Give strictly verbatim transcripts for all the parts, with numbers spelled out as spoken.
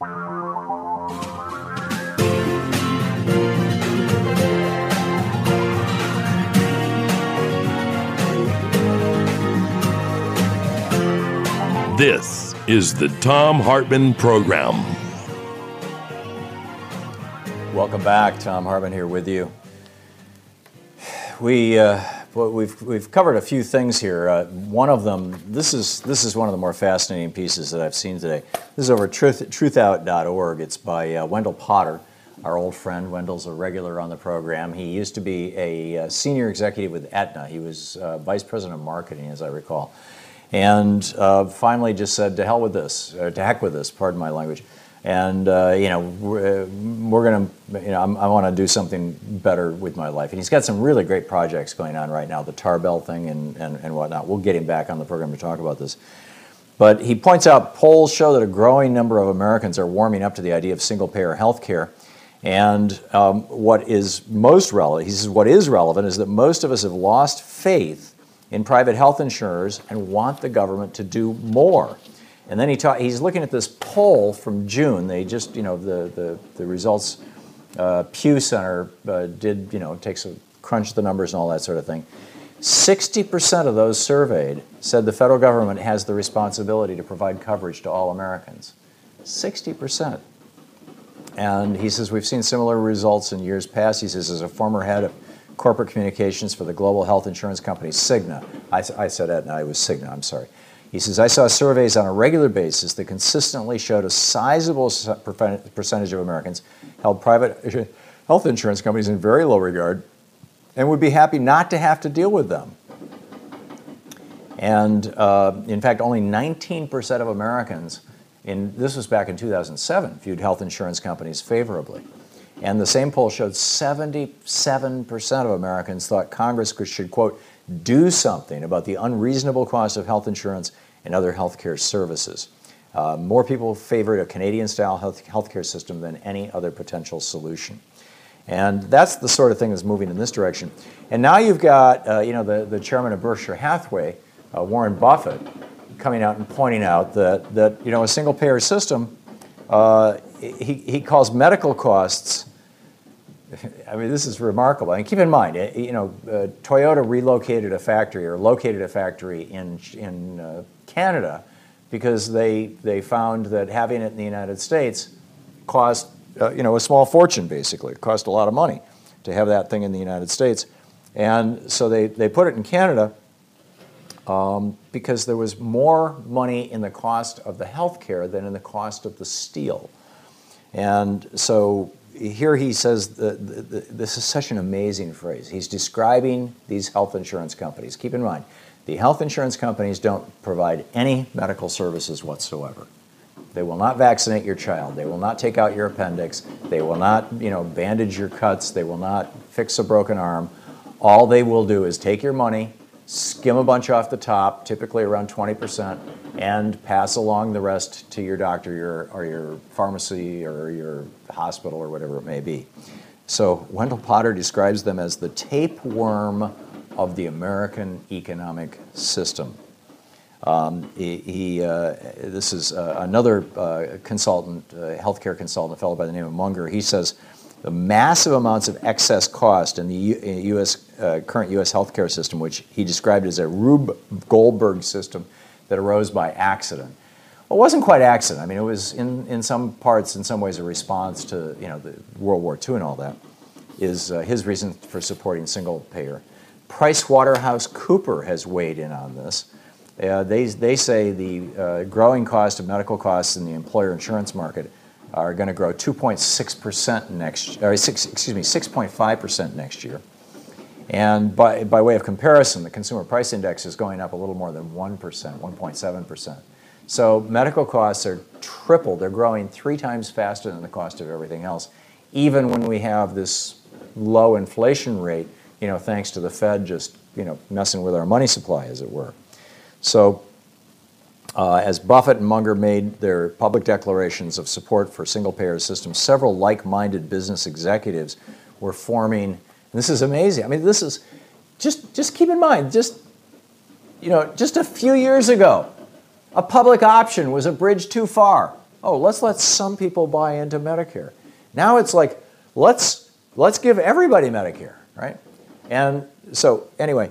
This is the Thom Hartmann Program. Welcome back. Thom Hartmann here with you. We uh, we've we've covered a few things here. Uh, one of them, this is this is one of the more fascinating pieces that I've seen today. This is over truth truthout dot org. It's by uh, Wendell Potter, our old friend. Wendell's a regular on the program. He used to be a uh, senior executive with Aetna. He was uh, vice president of marketing, as I recall. And uh, finally just said, to hell with this, or to heck with this, pardon my language. And, uh, you know, we're, we're going to, you know, I'm, I want to do something better with my life. And he's got some really great projects going on right now, the Tarbell thing and, and, and whatnot. We'll get him back on the program to talk about this. But he points out polls show that a growing number of Americans are warming up to the idea of single-payer health care. And um, what is most relevant, he says what is relevant is that most of us have lost faith in private health insurers and want the government to do more. And then he ta- he's looking at this poll from June. They just, you know, the the, the results, uh, Pew Center uh, did, you know, takes a crunch the numbers and all that sort of thing. sixty percent of those surveyed said the federal government has the responsibility to provide coverage to all Americans. sixty percent. And he says we've seen similar results in years past. He says as a former head of corporate communications for the global health insurance company Cigna. I, I said Aetna, it was Cigna, I'm sorry. He says, I saw surveys on a regular basis that consistently showed a sizable percentage of Americans held private health insurance companies in very low regard and would be happy not to have to deal with them. And uh, in fact, only nineteen percent of Americans, in, this was back in two thousand seven, viewed health insurance companies favorably. And the same poll showed seventy-seven percent of Americans thought Congress should, quote, do something about the unreasonable cost of health insurance and other healthcare services. Uh, more people favored a Canadian-style health healthcare system than any other potential solution. And that's the sort of thing that's moving in this direction. And now you've got, uh, you know, the, the chairman of Berkshire Hathaway, uh, Warren Buffett, coming out and pointing out that, that you know, a single-payer system, uh, he, he calls medical costs, I mean, this is remarkable. And keep in mind, you know, uh, Toyota relocated a factory or located a factory in in uh, Canada because they they found that having it in the United States cost uh, you know a small fortune. Basically, it cost a lot of money to have that thing in the United States, and so they they put it in Canada um, because there was more money in the cost of the healthcare than in the cost of the steel, and so. Here he says, that the, the, this is such an amazing phrase. He's describing these health insurance companies. Keep in mind, the health insurance companies don't provide any medical services whatsoever. They will not vaccinate your child. They will not take out your appendix. They will not, you know, bandage your cuts. They will not fix a broken arm. All they will do is take your money, skim a bunch off the top, typically around twenty percent, and pass along the rest to your doctor your, or your pharmacy or your hospital or whatever it may be. So Wendell Potter describes them as the tapeworm of the American economic system. Um, he, he uh, this is uh, another uh, consultant, uh, healthcare consultant, a fellow by the name of Munger. He says the massive amounts of excess cost in the U- U S uh, current U S healthcare system, which he described as a Rube Goldberg system that arose by accident. Well, it wasn't quite accident. I mean, it was in, in some parts, in some ways, a response to you know the World War Two and all that. Is uh, his reason for supporting single payer. PricewaterhouseCooper has weighed in on this. Uh, they they say the uh, growing cost of medical costs in the employer insurance market are going to grow two point six percent next, or six, excuse me, six point five percent next year. And by, by way of comparison, the consumer price index is going up a little more than one percent, one point seven percent. So medical costs are tripled. They're growing three times faster than the cost of everything else, even when we have this low inflation rate, you know, thanks to the Fed just, you know, messing with our money supply, as it were. So uh, as Buffett and Munger made their public declarations of support for single-payer systems, several like-minded business executives were forming. This is amazing. I mean, this is, just just keep in mind, just, you know, just a few years ago, a public option was a bridge too far. oh, let's let some people buy into Medicare. Now it's like, let's let's give everybody Medicare, right? And so anyway,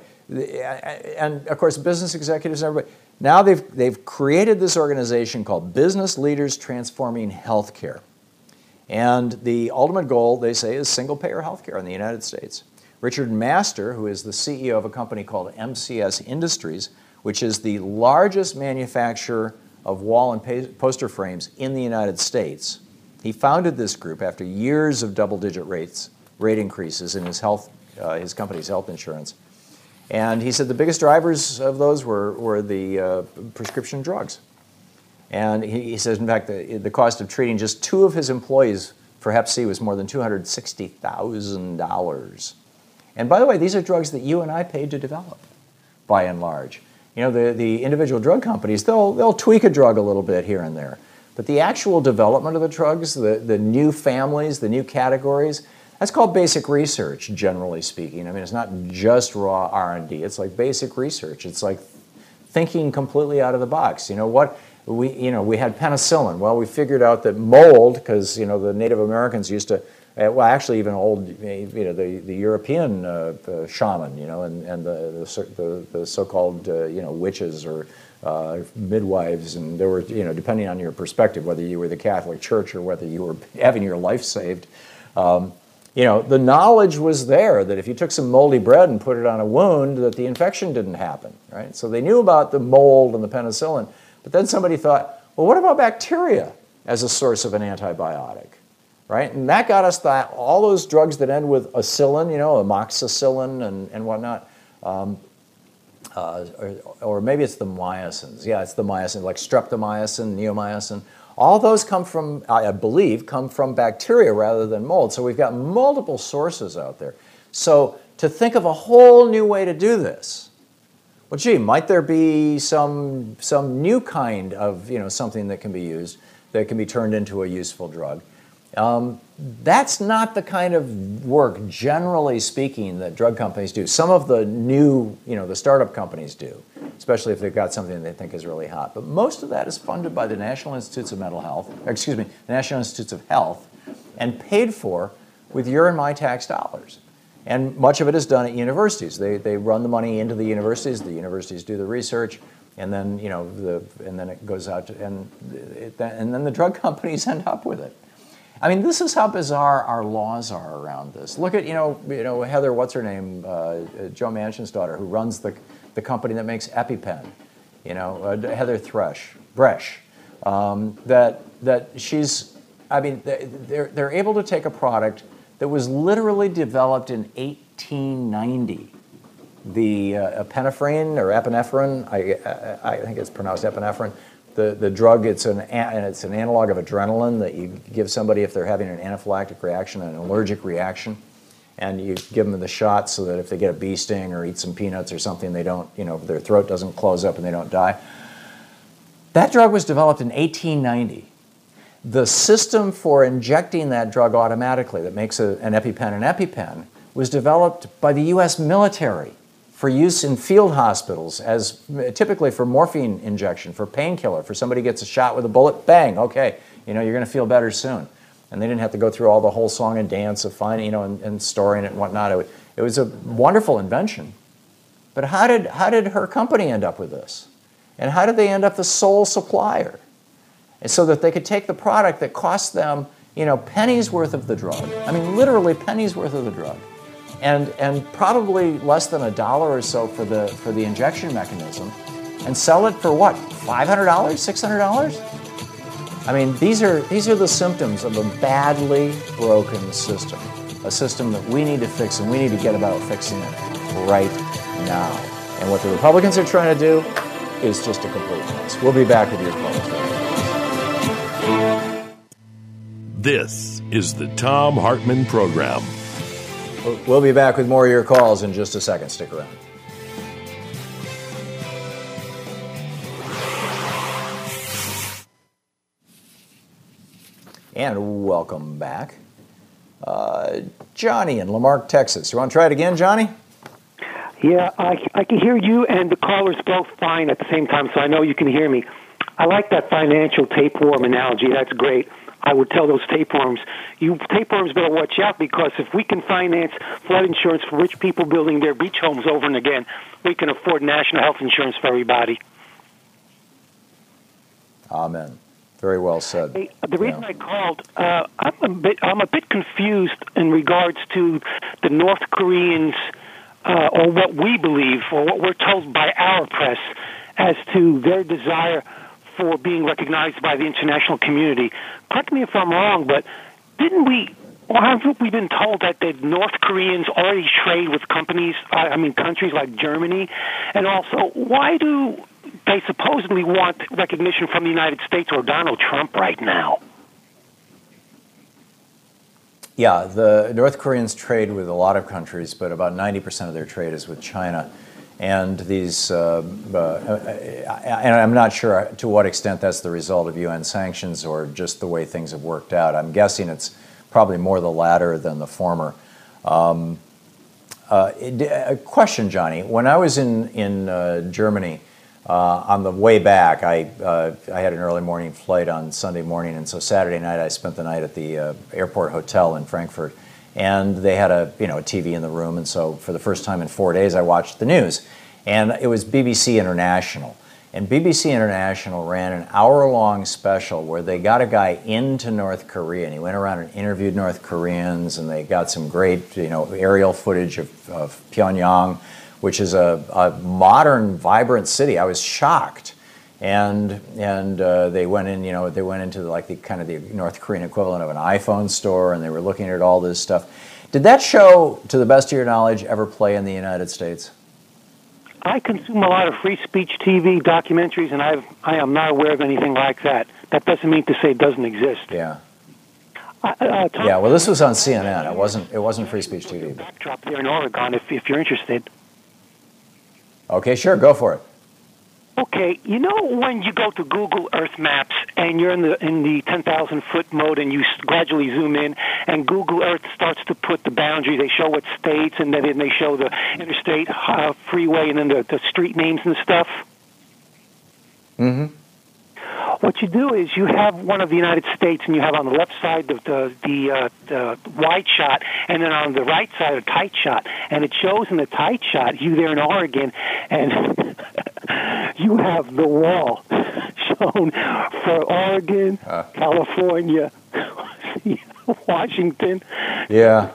and of course, business executives and everybody, now they've, they've created this organization called Business Leaders Transforming Healthcare. And the ultimate goal, they say, is single-payer healthcare in the United States. Richard Master, who is the C E O of a company called M C S Industries, which is the largest manufacturer of wall and poster frames in the United States, he founded this group after years of double-digit rates, rate increases in his health, uh, his company's health insurance. And he said the biggest drivers of those were, were the uh, prescription drugs. And he, he says, in fact, the, the cost of treating just two of his employees for hep C was more than two hundred sixty thousand dollars. And by the way, these are drugs that you and I paid to develop, by and large. You know, the, the individual drug companies, they'll, they'll tweak a drug a little bit here and there. But the actual development of the drugs, the, the new families, the new categories, that's called basic research, generally speaking. I mean, it's not just raw R and D. It's like basic research. It's like thinking completely out of the box. You know what? We, you know, we had penicillin. Well, we figured out that mold, because, you know, the Native Americans used to, uh, well, actually even old, you know, the, the European uh, uh, shaman, you know, and, and the, the, the so-called, uh, you know, witches or uh, midwives, and there were, you know, depending on your perspective, whether you were the Catholic Church or whether you were having your life saved, um, you know, the knowledge was there that if you took some moldy bread and put it on a wound, that the infection didn't happen, right? So they knew about the mold and the penicillin. But then somebody thought, well, what about bacteria as a source of an antibiotic, right? And that got us that, all those drugs that end with acillin, you know, amoxicillin and, and whatnot, um, uh, or, or maybe it's the mycins. Yeah, it's the mycin, like streptomycin, neomycin. All those come from, I believe, come from bacteria rather than mold. So we've got multiple sources out there. So to think of a whole new way to do this, well, gee, might there be some, some new kind of, you know, something that can be used, that can be turned into a useful drug? Um, that's not the kind of work, generally speaking, that drug companies do. Some of the new, you know, the startup companies do, especially if they've got something they think is really hot. But most of that is funded by the National Institutes of Mental Health, excuse me, the National Institutes of Health, and paid for with your and my tax dollars. And much of it is done at universities. They, they run the money into the universities. The universities do the research, and then, you know, the, and then it goes out to, and it, and then the drug companies end up with it. I mean, this is how bizarre our laws are around this. Look at, you know, you know Heather, what's her name, uh, Joe Manchin's daughter, who runs the the company that makes EpiPen. You know, uh, Heather Thresh, Bresh. Um, that that she's, I mean, they're they're able to take a product that was literally developed in eighteen ninety. The uh, epinephrine or epinephrine, I, I I think it's pronounced epinephrine. The, the drug, it's an, and it's an analog of adrenaline that you give somebody if they're having an anaphylactic reaction, an allergic reaction, and you give them the shot so that if they get a bee sting or eat some peanuts or something, they don't, you know, their throat doesn't close up and they don't die. That drug was developed in eighteen ninety. The system for injecting that drug automatically that makes a, an EpiPen an EpiPen was developed by the U S military for use in field hospitals, as typically for morphine injection, for painkiller, for somebody gets a shot with a bullet, bang, okay, you know, you're going to feel better soon. And they didn't have to go through all the whole song and dance of finding, you know, and, and storing it and whatnot. It, it was a wonderful invention. But how did, how did her company end up with this? And how did they end up the sole supplier? And so that they could take the product that cost them, you know, pennies worth of the drug. I mean, literally pennies worth of the drug. And, and probably less than a dollar or so for the, for the injection mechanism, and sell it for what, five hundred dollars, six hundred dollars? I mean, these are, these are the symptoms of a badly broken system, a system that we need to fix, and we need to get about fixing it right now. And what the Republicans are trying to do is just a complete mess. We'll be back with your calls. This is the Thom Hartmann Program. We'll be back with more of your calls in just a second. Stick around. And welcome back. Uh, Johnny in Lamarck, Texas. You want to try it again, Johnny? Yeah, I, I can hear you and the callers both fine at the same time, so I know you can hear me. I like that financial tapeworm analogy. That's great. I would tell those tapeworms, you tapeworms better watch out, because if we can finance flood insurance for rich people building their beach homes over and again, we can afford national health insurance for everybody. Amen. Very well said. Hey, the reason yeah. I called, uh, I'm a bit, I'm a bit confused in regards to the North Koreans, uh, or what we believe, or what we're told by our press, as to their desire for being recognized by the international community. Correct me if I'm wrong, but didn't we, or haven't we been told that the North Koreans already trade with companies, uh, I mean countries like Germany? And also, why do they supposedly want recognition from the United States or Donald Trump right now? Yeah, the North Koreans trade with a lot of countries, but about ninety percent of their trade is with China. And these, uh, uh, and I'm not sure to what extent that's the result of U N sanctions or just the way things have worked out. I'm guessing it's probably more the latter than the former. Um, uh, a question, Johnny. When I was in in uh, Germany, uh, on the way back, I uh, I had an early morning flight on Sunday morning, and so Saturday night I spent the night at the uh, airport hotel in Frankfurt. And they had a you know a T V in the room, and so for the first time in four days I watched the news, and it was B B C International, and B B C International ran an hour-long special where they got a guy into North Korea, and he went around and interviewed North Koreans, and they got some great you know aerial footage of, of Pyongyang, which is a, a modern, vibrant city. I was shocked. And and uh, they went in, you know, they went into the, like the kind of the North Korean equivalent of an iPhone store, and they were looking at all this stuff. Did that show, to the best of your knowledge, ever play in the United States? I consume a lot of free speech T V documentaries, and I've, I am not aware of anything like that. That doesn't mean to say it doesn't exist. Yeah. Uh, uh, Tom, yeah. Well, this was on C N N. It wasn't. It wasn't free speech T V. Backdrop there in Oregon, if if you're interested. Okay, sure, go for it. Okay, you know when you go to Google Earth Maps and you're in the in the ten thousand foot mode and you gradually zoom in, and Google Earth starts to put the boundary. They show what states, and then they show the interstate, uh, freeway, and then the, the street names and stuff. Mm-hmm. What you do is you have one of the United States, and you have on the left side the the, the, uh, the wide shot, and then on the right side a tight shot. And it shows in the tight shot you there in Oregon, and you have the wall shown for Oregon, uh. California, Washington. Yeah.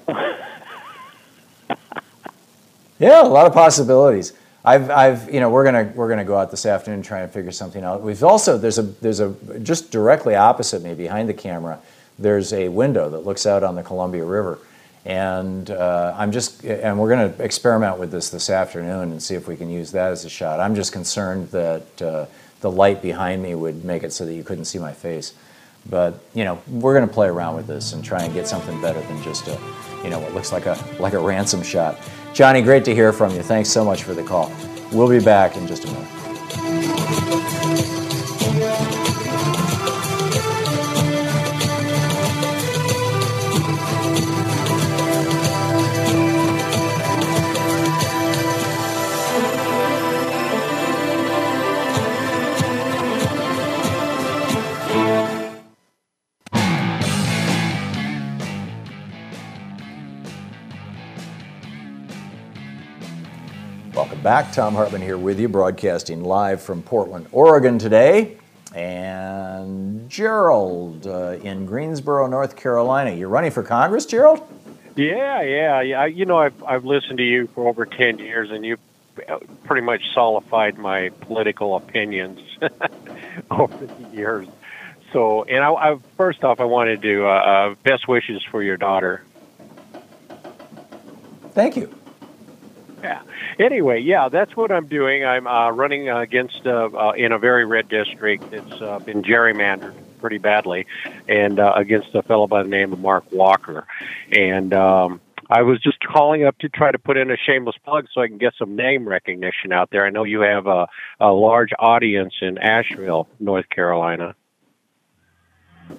Yeah, a lot of possibilities. I've, I've, you know, we're gonna we're gonna go out this afternoon and try and figure something out. We've also there's a there's a just directly opposite me behind the camera. There's a window that looks out on the Columbia River, and uh, I'm just and we're gonna experiment with this this afternoon and see if we can use that as a shot. I'm just concerned that uh, the light behind me would make it so that you couldn't see my face. But you know, we're gonna play around with this and try and get something better than just a, you know, what looks like a like a ransom shot. Johnny, great to hear from you. Thanks so much for the call. We'll be back in just a minute. Welcome back. Thom Hartmann here with you, broadcasting live from Portland, Oregon today. And Gerald uh, in Greensboro, North Carolina. You're running for Congress, Gerald? Yeah, yeah, yeah. You know, I've I've listened to you for over ten years, and you've pretty much solidified my political opinions over the years. So, and I, I first off, I wanted to uh, uh, best wishes for your daughter. Thank you. Yeah. Anyway, yeah, that's what I'm doing. I'm uh, running against uh, uh, in a very red district. It's uh, been gerrymandered pretty badly, and uh, against a fellow by the name of Mark Walker. And um, I was just calling up to try to put in a shameless plug so I can get some name recognition out there. I know you have a, a large audience in Asheville, North Carolina.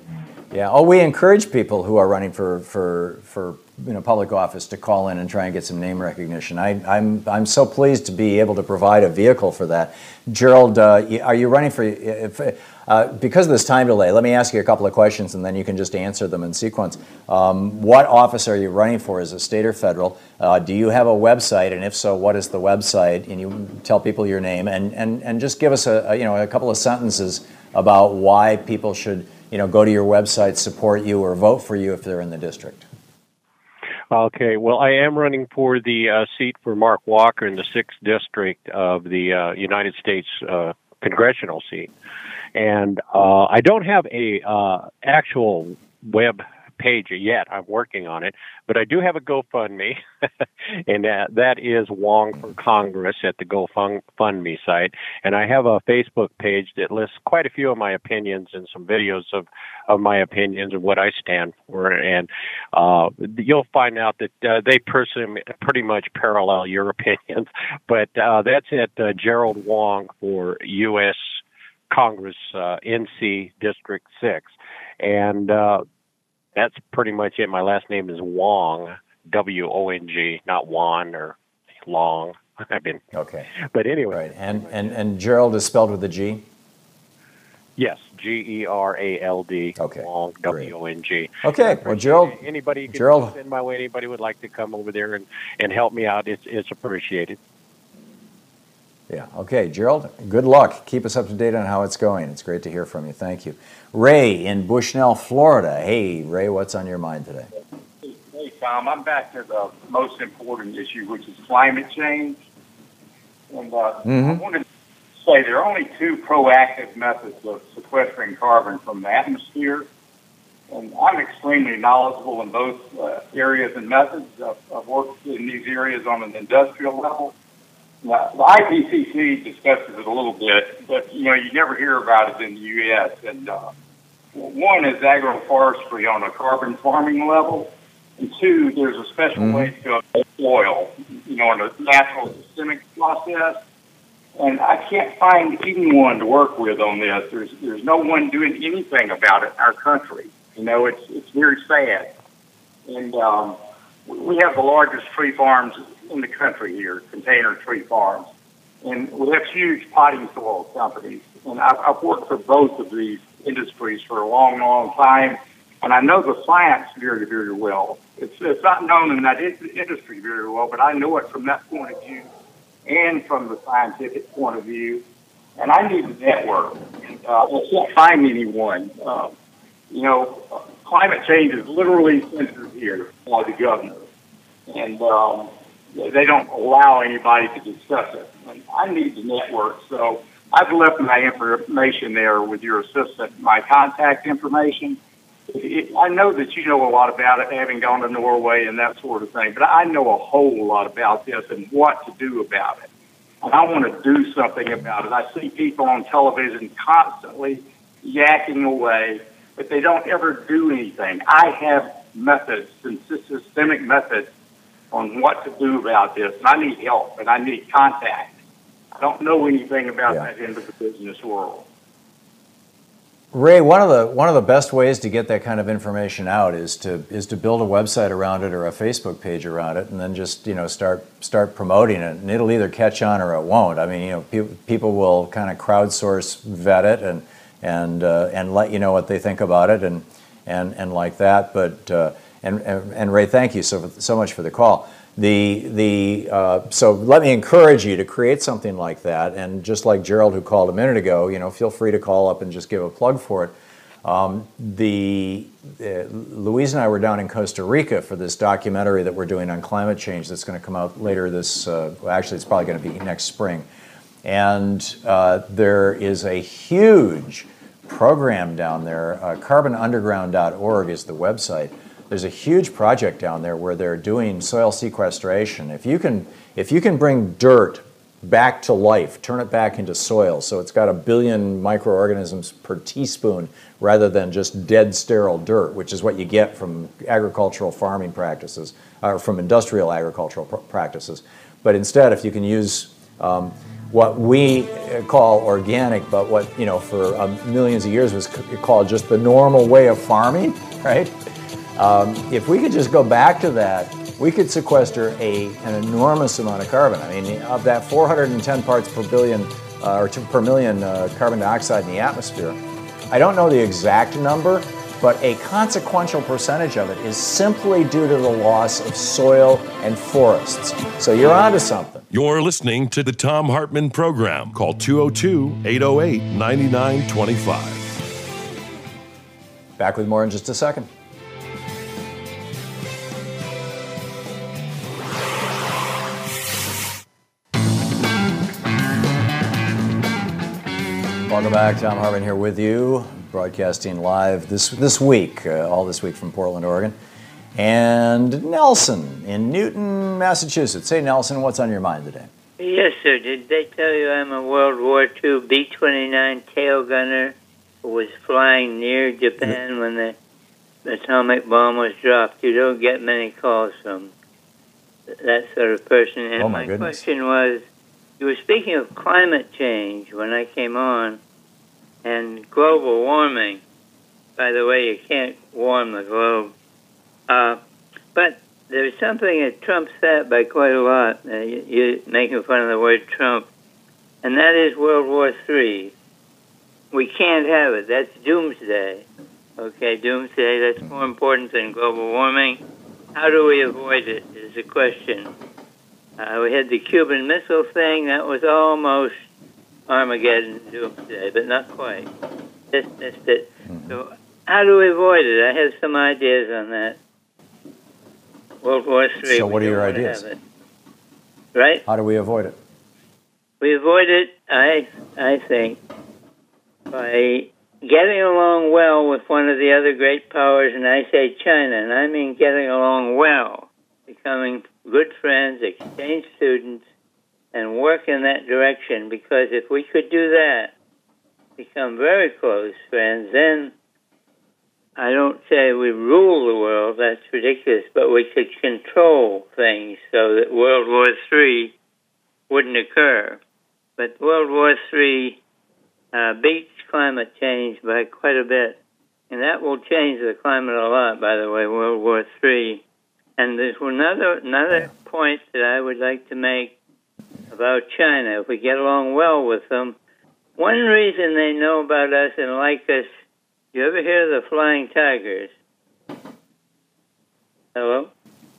Yeah. Oh, we encourage people who are running for for for you know public office to call in and try and get some name recognition. I, I'm I'm so pleased to be able to provide a vehicle for that. Gerald, uh, are you running for? If, uh, because of this time delay, let me ask you a couple of questions, and then you can just answer them in sequence. Um, what office are you running for? Is it state or federal? Uh, do you have a website, and if so, what is the website? And you tell people your name, and and and just give us a, a you know a couple of sentences about why people should you know go to your website, support you, or vote for you if they're in the district. Okay, well, I am running for the uh, seat for Mark Walker in the sixth District of the uh, United States uh, congressional seat. And uh, I don't have a uh, actual web page yet. I'm working on it. But I do have a GoFundMe, and uh, that is Wong for Congress at the GoFundMe site. And I have a Facebook page that lists quite a few of my opinions and some videos of, of my opinions and what I stand for. And uh, you'll find out that uh, they personally pretty much parallel your opinions. But uh, that's at uh, Gerald Wong for U S Congress, uh, N C District six. And uh, that's pretty much it. My last name is Wong, W O N G, not Juan or Long. I've been okay. But anyway, right. And and and Gerald is spelled with a G. Yes, G E R A L D. Okay. Long, W O N G. Okay. Well, Gerald. Anybody can Gerald. send my way. Anybody would like to come over there and, and help me out? It's it's appreciated. Yeah. Okay, Gerald, good luck. Keep us up to date on how it's going. It's great to hear from you. Thank you. Ray in Bushnell, Florida. Hey, Ray, what's on your mind today? Hey, Tom, I'm back to the most important issue, which is climate change. And uh, mm-hmm. I wanted to say there are only two proactive methods of sequestering carbon from the atmosphere. And I'm extremely knowledgeable in both uh, areas and methods. I've, I've worked in these areas on an industrial level. Now, the I P C C discusses it a little bit, but, you know, you never hear about it in the U S. And uh, one is agroforestry on a carbon farming level. And two, there's a special mm-hmm. way to go about oil, you know, in a natural systemic process. And I can't find anyone to work with on this. There's there's no one doing anything about it in our country. You know, it's, it's very sad. And um, we have the largest tree farms in the country here, container tree farms. And we have huge potting soil companies. And I've, I've worked for both of these industries for a long, long time. And I know the science very, very well. It's, it's not known in that industry very well, but I know it from that point of view and from the scientific point of view. And I need a network. And, uh, I can't find anyone. Uh, you know, uh, climate change is literally censored here by the governor. And um, they don't allow anybody to discuss it. And I need the network. So I've left my information there with your assistant, my contact information. It, I know that you know a lot about it, having gone to Norway and that sort of thing, but I know a whole lot about this and what to do about it. And I want to do something about it. I see people on television constantly yakking away, but they don't ever do anything. I have methods, systemic methods, on what to do about this, and I need help, and I need contact. I don't know anything about yeah. that end of the business world. Ray, one of the one of the best ways to get that kind of information out is to is to build a website around it or a Facebook page around it, and then just you know start start promoting it, and it'll either catch on or it won't. I mean, you know, pe- people will kind of crowdsource vet it and and uh, and let you know what they think about it, and and and like that. But uh, and, and and Ray, thank you so so much for the call. The the uh, so let me encourage you to create something like that, and just like Gerald who called a minute ago, you know, feel free to call up and just give a plug for it. Um, the uh, Louise and I were down in Costa Rica for this documentary that we're doing on climate change that's going to come out later this. Uh, well, actually, it's probably going to be next spring, and uh, there is a huge program down there. Uh, carbon underground dot org is the website. There's a huge project down there where they're doing soil sequestration. If you can, if you can bring dirt back to life, turn it back into soil, so it's got a billion microorganisms per teaspoon rather than just dead, sterile dirt, which is what you get from agricultural farming practices, or from industrial agricultural pr- practices. But instead, if you can use um, what we call organic, but what, you know, for um, millions of years was called just the normal way of farming, right? Um, if we could just go back to that, we could sequester a, an enormous amount of carbon. I mean, of that four hundred ten parts per billion, uh, or per million uh, carbon dioxide in the atmosphere, I don't know the exact number, but a consequential percentage of it is simply due to the loss of soil and forests. So you're onto something. You're listening to the Thom Hartmann Program. Call two oh two, eight oh eight, nine nine two five. Back with more in just a second. Welcome back. Thom Hartmann here with you, broadcasting live this this week, uh, all this week from Portland, Oregon. And Nelson in Newton, Massachusetts. Hey, Nelson, what's on your mind today? Yes, sir. Did they tell you I'm a World War Two B twenty-nine tail gunner who was flying near Japan when the atomic bomb was dropped? You don't get many calls from that sort of person. And oh, my, my goodness. question was, you were speaking of climate change when I came on, and global warming. By the way, you can't warm the globe. Uh, but there's something that trumps that by quite a lot. Uh, you, you're making fun of the word Trump. And that is World War Three. We can't have it. That's doomsday. Okay, doomsday, that's more important than global warming. How do we avoid it is the question. Uh, we had the Cuban Missile thing. That was almost Armageddon doomsday, but not quite. Just missed it. So how do we avoid it? I have some ideas on that. World War Three. So what are your ideas? Right? How do we avoid it? We avoid it, I I think, by getting along well with one of the other great powers, and I say China, and I mean getting along well, becoming good friends, exchange students, and work in that direction, because if we could do that, become very close friends, then I don't say we rule the world, that's ridiculous, but we could control things so that World War Three wouldn't occur. But World War Three uh, beats climate change by quite a bit, and that will change the climate a lot, by the way, World War Three. And there's another, another point that I would like to make about China. If we get along well with them, one reason they know about us and like us, you ever hear of the Flying Tigers? Hello?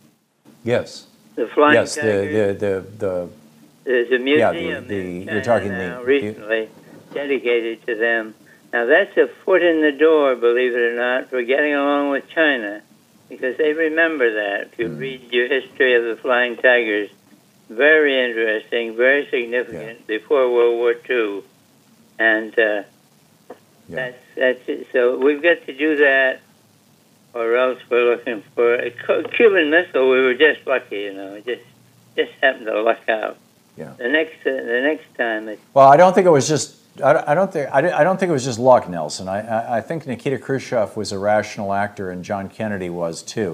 Yes. The Flying yes, Tigers. Yes, the, the, the, the... There's a museum yeah, the, the, in China you're talking now the, recently dedicated to them. Now, that's a foot in the door, believe it or not, for getting along with China, because they remember that. If you mm. read your history of the Flying Tigers, very interesting, very significant, yeah. before World War Two. And uh, yeah. that's, that's it. So we've got to do that, or else we're looking for a Cuban Missile. We were just lucky, you know, it just, just happened to luck out. Yeah. The next, uh, the next time. It, well, I don't think it was just. I don't think. I don't think it was just luck, Nelson. I, I think Nikita Khrushchev was a rational actor, and John Kennedy was too.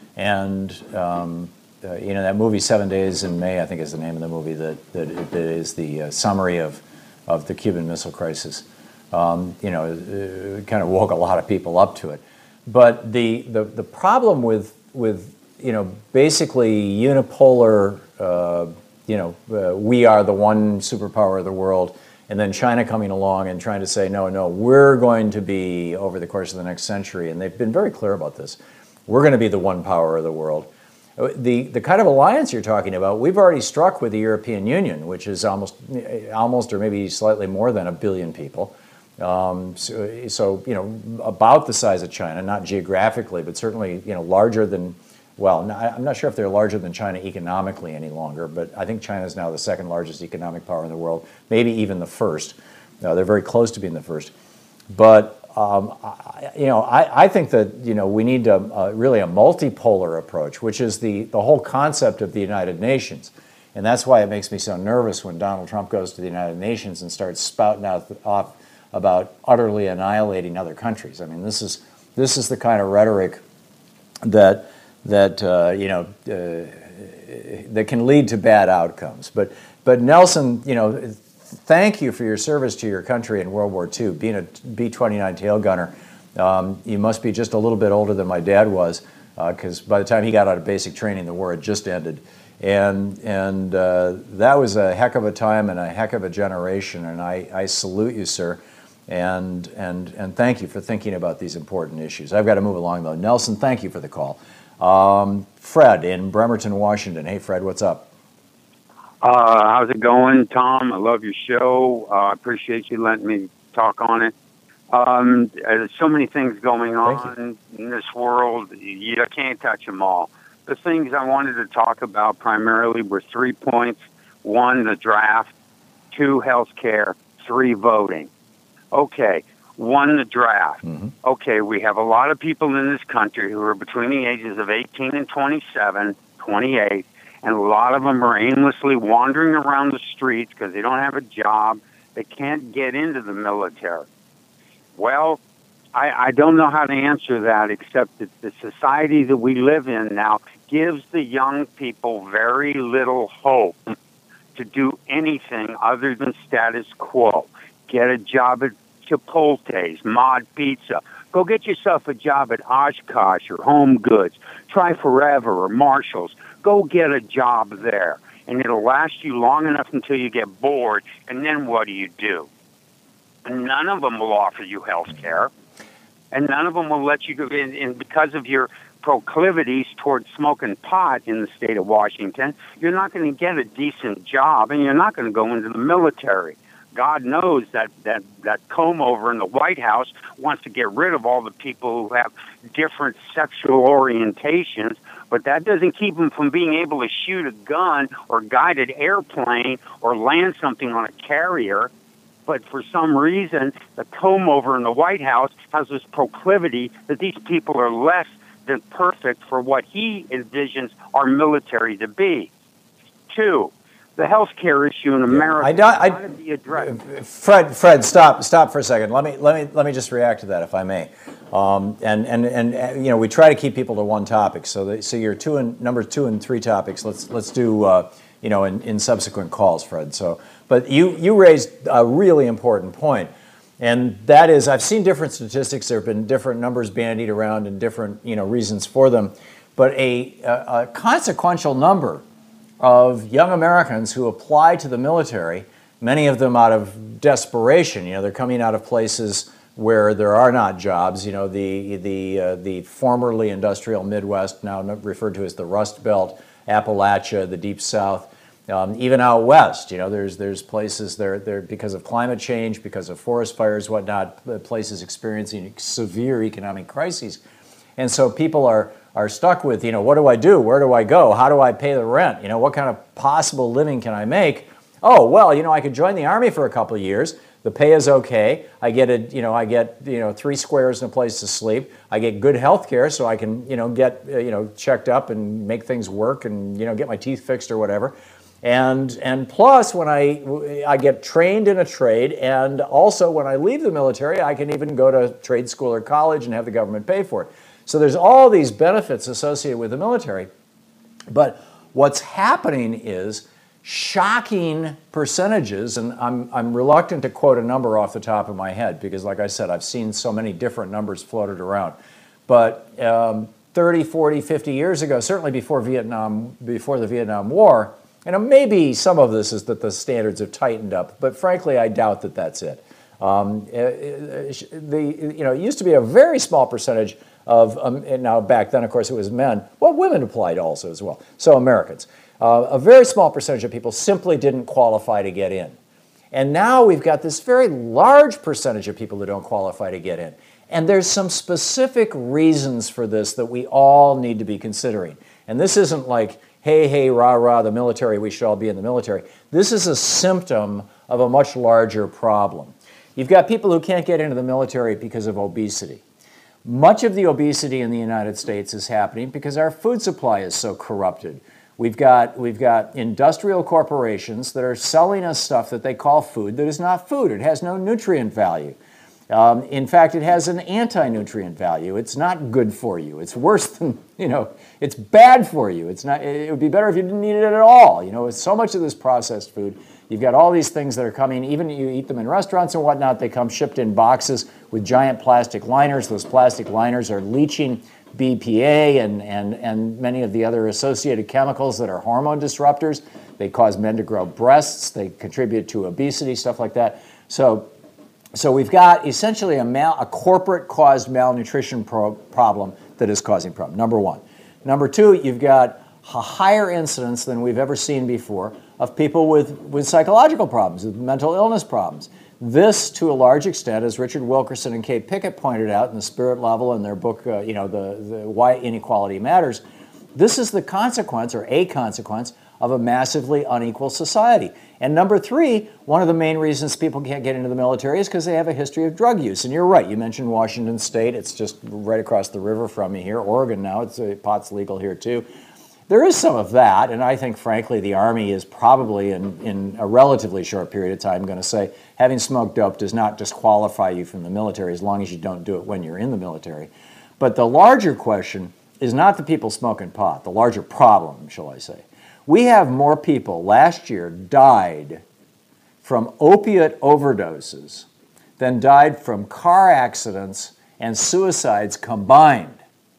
And um, uh, you know, that movie Seven Days in May, I think is the name of the movie that that, that is the uh, summary of of the Cuban Missile Crisis. Um, you know, it kind of woke a lot of people up to it. But the the, the problem with with you know basically unipolar. Uh, you know, uh, we are the one superpower of the world, and then China coming along and trying to say, no, no, we're going to be, over the course of the next century, and they've been very clear about this, we're going to be the one power of the world. The, the kind of alliance you're talking about, we've already struck with the European Union, which is almost, almost or maybe slightly more than a billion people. Um, so, so, you know, about the size of China, not geographically, but certainly, you know, larger than, well, I'm not sure if they're larger than China economically any longer, but I think China is now the second largest economic power in the world, maybe even the first. Uh, they're very close to being the first. But, um, I, you know, I, I think that, you know, we need a, a, really a multipolar approach, which is the, the whole concept of the United Nations. And that's why it makes me so nervous when Donald Trump goes to the United Nations and starts spouting out off about utterly annihilating other countries. I mean, this is, this is the kind of rhetoric that... that, uh, you know, uh, that can lead to bad outcomes. But, but Nelson, you know, thank you for your service to your country in World War Two. Being a B twenty-nine tail gunner, um, you must be just a little bit older than my dad was, because uh, by the time he got out of basic training, the war had just ended. And, and uh, that was a heck of a time and a heck of a generation, and I, I salute you, sir. And, and, and thank you for thinking about these important issues. I've got to move along, though. Nelson, thank you for the call. Um, Fred in Bremerton, Washington. Hey, Fred, what's up? Uh, how's it going, Tom? I love your show. I uh, appreciate you letting me talk on it. Um, there's so many things going on in this world. You can't touch them all. The things I wanted to talk about primarily were three points. One, the draft. Two, health care. Three, voting. Okay, one, the draft. Mm-hmm. Okay, we have a lot of people in this country who are between the ages of eighteen and twenty-seven, twenty-eight, and a lot of them are aimlessly wandering around the streets because they don't have a job. They can't get into the military. Well, I, I don't know how to answer that, except that the society that we live in now gives the young people very little hope to do anything other than status quo. Get a job at Chipotle's, Mod Pizza. Go get yourself a job at Oshkosh or Home Goods. Try Forever or Marshall's. Go get a job there, and it'll last you long enough until you get bored, and then what do you do? None of them will offer you health care, and none of them will let you go in, and because of your proclivities towards smoking pot in the state of Washington, you're not going to get a decent job, and you're not going to go into the military. God knows that, that, that comb over in the White House wants to get rid of all the people who have different sexual orientations, but that doesn't keep them from being able to shoot a gun or guided airplane or land something on a carrier. But for some reason, the comb over in the White House has this proclivity that these people are less than perfect for what he envisions our military to be. Two, the health care issue in America yeah, I, I, to be addressed. Fred, Fred, stop, stop for a second. Let me, let me, let me just react to that, if I may. Um, and, and, and, uh, you know, we try to keep people to one topic. So, that, so your two and number two and three topics. Let's, let's do, uh, you know, in, in subsequent calls, Fred. So, but you, you raised a really important point. And that is, I've seen different statistics. There have been different numbers bandied around and different, you know, reasons for them. But a, a, a consequential number of young Americans who apply to the military, many of them out of desperation. You know, they're coming out of places where there are not jobs. You know, the the uh, the formerly industrial Midwest, now referred to as the Rust Belt, Appalachia, the Deep South. Um, even out west, you know, there's there's places there there because of climate change, because of forest fires, whatnot, places experiencing severe economic crises, and so people are are stuck with, you know, what do I do? Where do I go? How do I pay the rent? You know, what kind of possible living can I make? Oh, well, you know, I could join the Army for a couple of years. The pay is okay. I get a, you know, I get, you know, three squares and a place to sleep. I get good health care, so I can, you know, get, uh, you know, checked up and make things work and, you know, get my teeth fixed or whatever. And and plus, when I I get trained in a trade, and also when I leave the military, I can even go to trade school or college and have the government pay for it. So there's all these benefits associated with the military. But what's happening is shocking percentages, and I'm I'm reluctant to quote a number off the top of my head because, like I said, I've seen so many different numbers floated around. But um, thirty, forty, fifty years ago, certainly before Vietnam, before the Vietnam War. And maybe some of this is that the standards have tightened up, but frankly, I doubt that that's it. Um, the, you know, it used to be a very small percentage of, um, and now back then, of course, it was men. Well, women applied also as well, so Americans. Uh, a very small percentage of people simply didn't qualify to get in. And now we've got this very large percentage of people that don't qualify to get in. And there's some specific reasons for this that we all need to be considering. And this isn't like, hey, hey, rah, rah, the military, we should all be in the military. This is a symptom of a much larger problem. You've got people who can't get into the military because of obesity. Much of the obesity in the United States is happening because our food supply is so corrupted. We've got, we've got industrial corporations that are selling us stuff that they call food that is not food. It has no nutrient value. Um, in fact, it has an anti-nutrient value. It's not good for you. It's worse than, you know, it's bad for you. It's not, it would be better if you didn't eat it at all. You know, so much of this processed food You've got all these things that are coming, even you eat them in restaurants and whatnot, they come shipped in boxes with giant plastic liners. Those plastic liners are leaching B P A and, and, and many of the other associated chemicals that are hormone disruptors. They cause men to grow breasts. They contribute to obesity, stuff like that. So, so we've got essentially a, mal, a corporate-caused malnutrition pro- problem that is causing problem, number one. Number two, you've got a higher incidence than we've ever seen before of people with, with psychological problems, with mental illness problems. This, to a large extent, as Richard Wilkerson and Kate Pickett pointed out in the Spirit Level in their book, uh, you know, the, the Why Inequality Matters, this is the consequence, or a consequence, of a massively unequal society. And number three, one of the main reasons people can't get into the military is because they have a history of drug use. And you're right, you mentioned Washington State. It's just right across the river from me here. Oregon now, it's uh, pot's legal here too. There is some of that, and I think, frankly, the Army is probably, in, in a relatively short period of time, going to say having smoked dope does not disqualify you from the military as long as you don't do it when you're in the military. But the larger question is not the people smoking pot, the larger problem, shall I say. We have more people last year died from opiate overdoses than died from car accidents and suicides combined.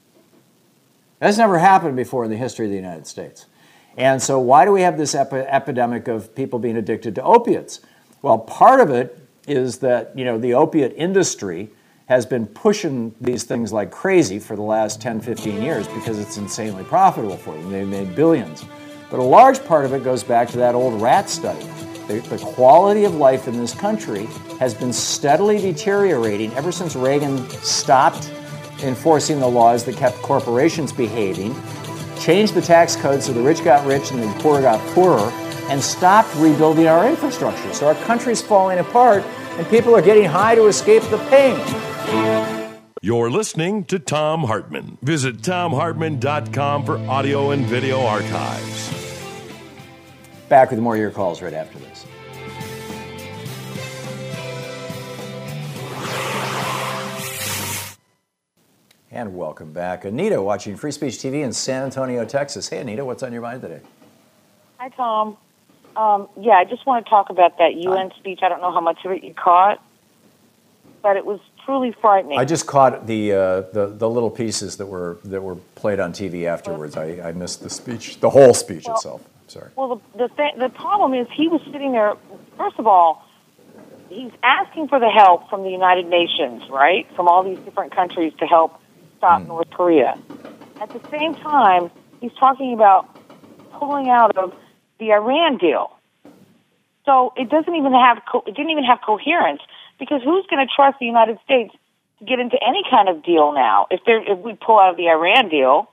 That's never happened before in the history of the United States. And so why do we have this epi- epidemic of people being addicted to opiates? Well, part of it is that, you know, the opiate industry has been pushing these things like crazy for the last ten, fifteen years because it's insanely profitable for them. They've made billions. But a large part of it goes back to that old rat study. The, the quality of life in this country has been steadily deteriorating ever since Reagan stopped enforcing the laws that kept corporations behaving, changed the tax code so the rich got rich and the poor got poorer, and stopped rebuilding our infrastructure. So our country's falling apart, and people are getting high to escape the pain. You're listening to Thom Hartmann. Visit thom hartmann dot com for audio and video archives. Back with more of your calls right after this. And welcome back. Anita, watching Free Speech T V in San Antonio, Texas. Hey, Anita, what's on your mind today? Hi, Tom. Um, yeah, I just want to talk about that U N Hi. speech. I don't know how much of it you caught, but it was truly frightening. I just caught the uh, the, the little pieces that were that were played on T V afterwards. I, I missed the speech, the whole speech well, itself. I'm sorry. Well, the the, th- the problem is he was sitting there. First of all, he's asking for the help from the United Nations, right? From all these different countries to help stop mm. North Korea. At the same time, he's talking about pulling out of the Iran deal. So it doesn't even have co- it didn't even have coherence, because who's going to trust the United States to get into any kind of deal now if they if we pull out of the Iran deal?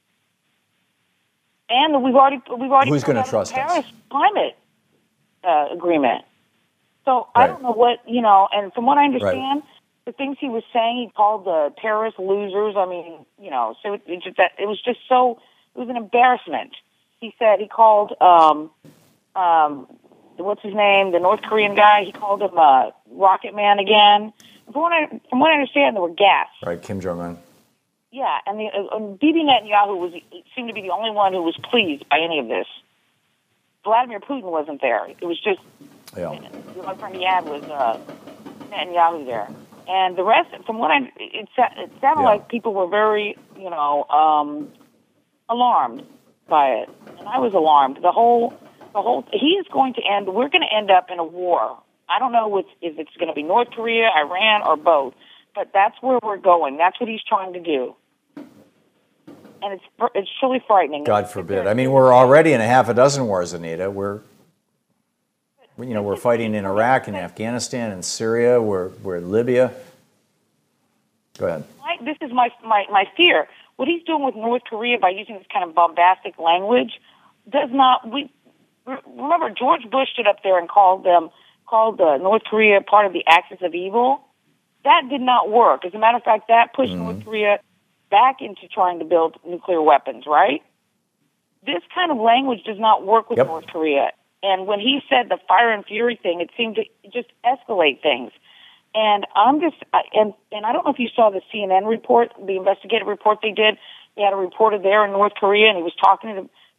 And we've already we've already who's going to trust the Paris us? Climate uh, Agreement. So right. I don't know what you know. And from what I understand, right. the things he was saying, he called the terrorists losers. I mean, you know, so it, it, just, that, it was just so, it was an embarrassment. He said, he called, um, um, what's his name, the North Korean guy, he called him uh, Rocket Man again. From what, I, from what I understand, there were gas. Right, Kim Jong-un. Yeah, and, the, uh, and Bibi Netanyahu was seemed to be the only one who was pleased by any of this. Vladimir Putin wasn't there. It was just, yeah. the only friend he had was uh, Netanyahu there. And the rest, from what I, it, it sounded yeah. like people were very, you know, um, alarmed by it, and I was alarmed. The whole, the whole, he is going to end. We're going to end up in a war. I don't know if, if it's going to be North Korea, Iran, or both, but that's where we're going. That's what he's trying to do, and it's it's truly frightening. God forbid. I mean, we're already in a half a dozen wars, Anita. We're You know, we're fighting in Iraq and Afghanistan and Syria. We're we're in Libya. Go ahead. This is my, my my fear. What he's doing with North Korea by using this kind of bombastic language does not. We remember George Bush stood up there and called them called uh, North Korea part of the axis of evil. That did not work. As a matter of fact, that pushed mm-hmm. North Korea back into trying to build nuclear weapons. Right? This kind of language does not work with yep. North Korea. And when he said the fire and fury thing, it seemed to just escalate things. And I'm just, and and I don't know if you saw the C N N report, the investigative report they did. They had a reporter there in North Korea, and he was talking to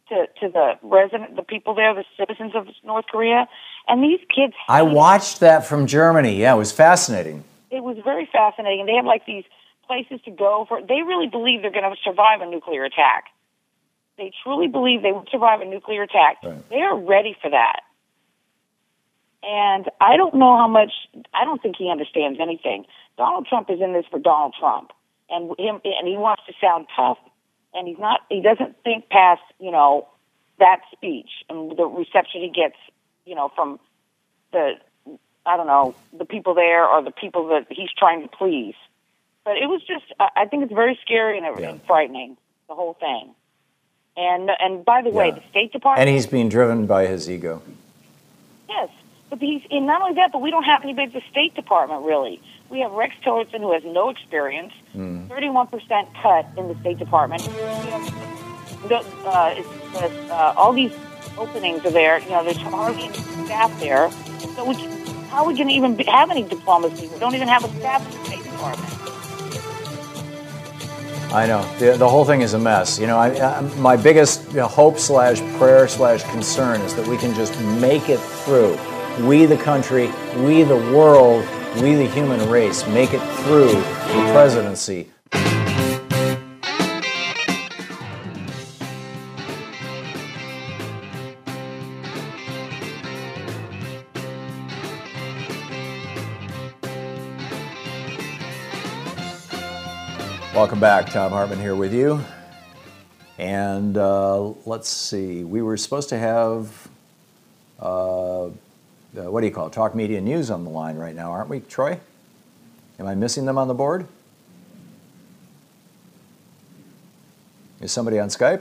to, to the resident, the people there, the citizens of North Korea. And these kids... I watched that from Germany. Yeah, it was fascinating. It was very fascinating. They have like these places to go for. They really believe they're going to survive a nuclear attack. They truly believe they would survive a nuclear attack. Right. They are ready for that. And I don't know how much, I don't think he understands anything. Donald Trump is in this for Donald Trump. And him, and he wants to sound tough. And he's not, he doesn't think past, you know, that speech and the reception he gets, you know, from the, I don't know, the people there or the people that he's trying to please. But it was just, I think it's very scary and, yeah. and frightening, the whole thing. And and by the way, yeah. the State Department... And he's being driven by his ego. Yes. But he's, and not only that, but we don't have anybody at the State Department, really. We have Rex Tillerson, who has no experience, mm. thirty-one percent cut in the State Department. You know, uh, it's, uh, all these openings are there. You know, there's hardly any staff there. So we, how are we going to even have any diplomacy? We don't even have a staff in the State Department. I know. The, the whole thing is a mess. You know, I, I, my biggest you know, hope slash prayer slash concern is that we can just make it through. We, the country, we, the world, we, the human race, make it through the presidency. Welcome back. Thom Hartmann here with you. And uh, let's see, we were supposed to have, uh, uh, what do you call it, Talk Media News on the line right now, aren't we, Troy? Am I missing them on the board? Is somebody on Skype?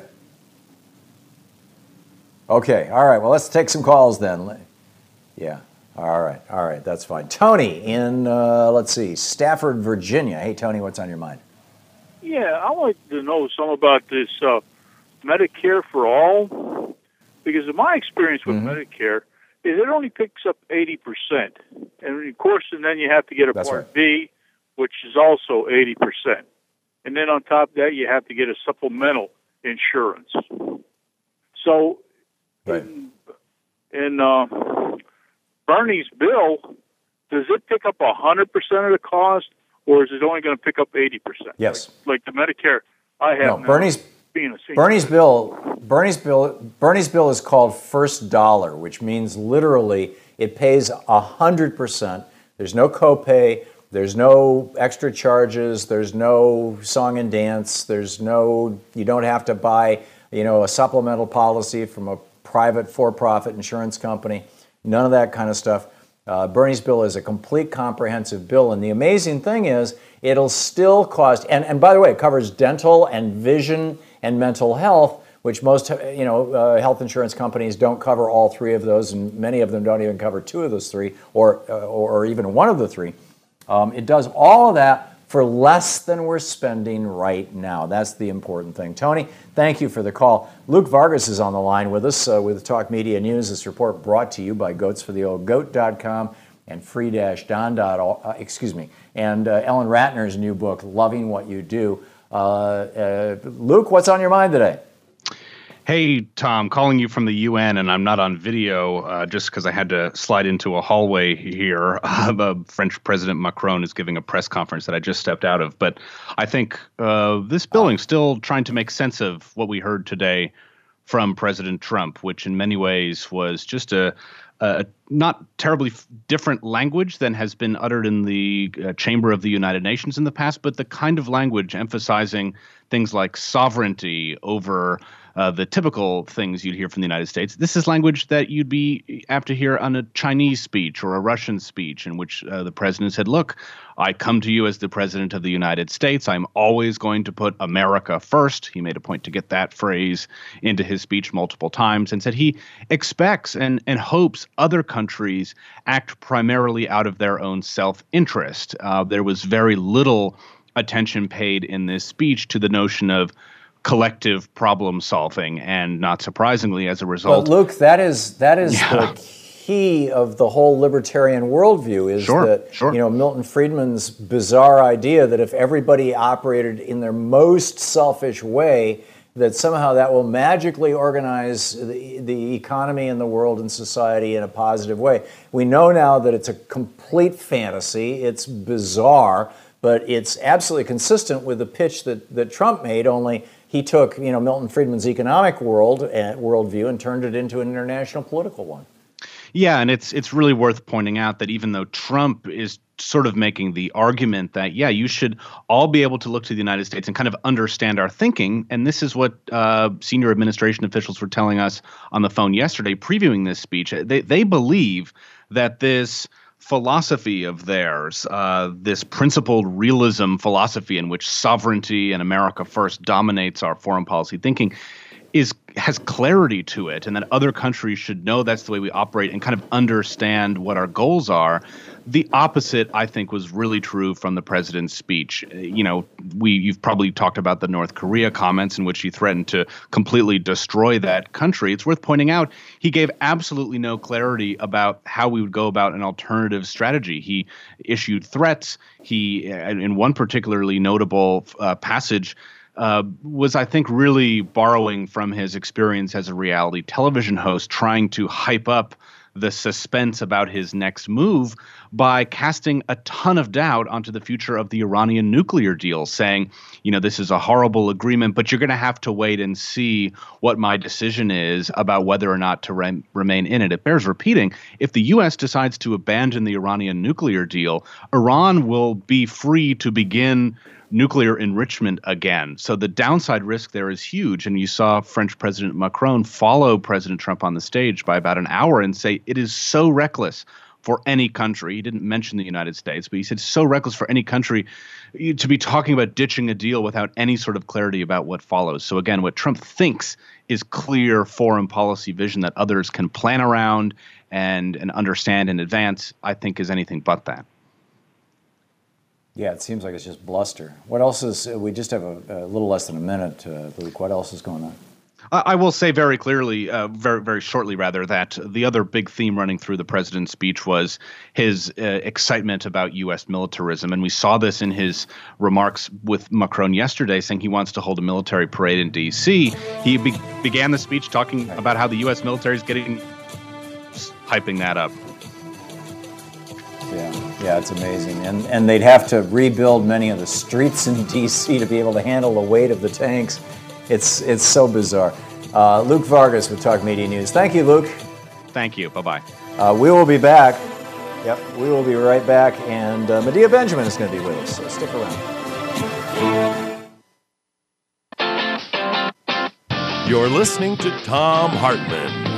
Okay, all right, well, let's take some calls then. Yeah, all right, all right, that's fine. Tony in, uh, let's see, Stafford, Virginia. Hey, Tony, what's on your mind? Yeah, I wanted to know some about this uh, Medicare for all, because in my experience with mm-hmm. Medicare, is it only picks up eighty percent. And of course, and then you have to get a That's Part right. B, which is also eighty percent. And then on top of that, you have to get a supplemental insurance. So right. in, in uh, Bernie's bill, does it pick up one hundred percent of the cost? Or is it only going to pick up eighty percent? Yes. Like, like the Medicare I have no, now, Bernie's, being a senior. Bernie's bill, Bernie's bill, Bernie's bill is called First Dollar, which means literally it pays one hundred percent. There's no copay. There's no extra charges. There's no song and dance. There's no, you don't have to buy, you know, a supplemental policy from a private for-profit insurance company. None of that kind of stuff. Uh, Bernie's bill is a complete comprehensive bill, and the amazing thing is it'll still cost, and, and by the way, it covers dental and vision and mental health, which most you know uh, health insurance companies don't cover all three of those, and many of them don't even cover two of those three, or, uh, or, or even one of the three. Um, it does all of that for less than we're spending right now. That's the important thing. Tony, thank you for the call. Luke Vargas is on the line with us uh, with Talk Media News. This report brought to you by Goats for the Old Goat dot com and free dash don. Uh, excuse me, and uh, Ellen Ratner's new book, Loving What You Do. Uh, uh, Luke, what's on your mind today? Hey, Tom, calling you from the U N, and I'm not on video uh, just because I had to slide into a hallway here. Uh, French President Macron is giving a press conference that I just stepped out of. But I think uh, this building's still trying to make sense of what we heard today from President Trump, which in many ways was just a, a not terribly f- different language than has been uttered in the uh, Chamber of the United Nations in the past, but the kind of language emphasizing things like sovereignty over Uh, the typical things you'd hear from the United States. This is language that you'd be apt to hear on a Chinese speech or a Russian speech in which uh, the president said, look, I come to you as the president of the United States. I'm always going to put America first. He made a point to get that phrase into his speech multiple times and said he expects and, and hopes other countries act primarily out of their own self-interest. Uh, there was very little attention paid in this speech to the notion of collective problem solving, and not surprisingly, as a result. But Luke, that is that is yeah. the key of the whole libertarian worldview. Is sure, that sure. you know Milton Friedman's bizarre idea that if everybody operated in their most selfish way, that somehow that will magically organize the, the economy and the world and society in a positive way. We know now that it's a complete fantasy. It's bizarre, but it's absolutely consistent with the pitch that, that Trump made, only he took, you know, Milton Friedman's economic world uh, worldview and turned it into an international political one. Yeah, and it's it's really worth pointing out that even though Trump is sort of making the argument that, yeah, you should all be able to look to the United States and kind of understand our thinking. And this is what uh, senior administration officials were telling us on the phone yesterday, previewing this speech. They, they believe that this philosophy of theirs, uh, this principled realism philosophy in which sovereignty and America first dominates our foreign policy thinking, is has clarity to it, and that other countries should know that's the way we operate and kind of understand what our goals are. The opposite, I think, was really true from the president's speech. You know, we you've probably talked about the North Korea comments in which he threatened to completely destroy that country. It's worth pointing out he gave absolutely no clarity about how we would go about an alternative strategy. He issued threats. He, in one particularly notable uh, passage, Uh, was, I think, really borrowing from his experience as a reality television host, trying to hype up the suspense about his next move by casting a ton of doubt onto the future of the Iranian nuclear deal, saying, you know, this is a horrible agreement, but you're going to have to wait and see what my decision is about whether or not to re- remain in it. It bears repeating, if the U S decides to abandon the Iranian nuclear deal, Iran will be free to begin nuclear enrichment again. So the downside risk there is huge. And you saw French President Macron follow President Trump on the stage by about an hour and say it is so reckless for any country. He didn't mention the United States, but he said so reckless for any country to be talking about ditching a deal without any sort of clarity about what follows. So again, what Trump thinks is clear foreign policy vision that others can plan around and, and understand in advance, I think is anything but that. Yeah, it seems like it's just bluster. What else is, we just have a, a little less than a minute, uh, Luke. What else is going on? I will say very clearly, uh, very very shortly rather, that the other big theme running through the president's speech was his uh, excitement about U S militarism. And we saw this in his remarks with Macron yesterday, saying he wants to hold a military parade in D C. He be- began the speech talking about how the U S military is getting, hyping that up. Yeah, yeah, it's amazing. And and they'd have to rebuild many of the streets in D C to be able to handle the weight of the tanks. It's it's so bizarre. Uh, Luke Vargas with Talk Media News. Thank you, Luke. Thank you. Bye-bye. Uh, we will be back. Yep, we will be right back. And uh, Medea Benjamin is going to be with us, so stick around. You're listening to Thom Hartmann.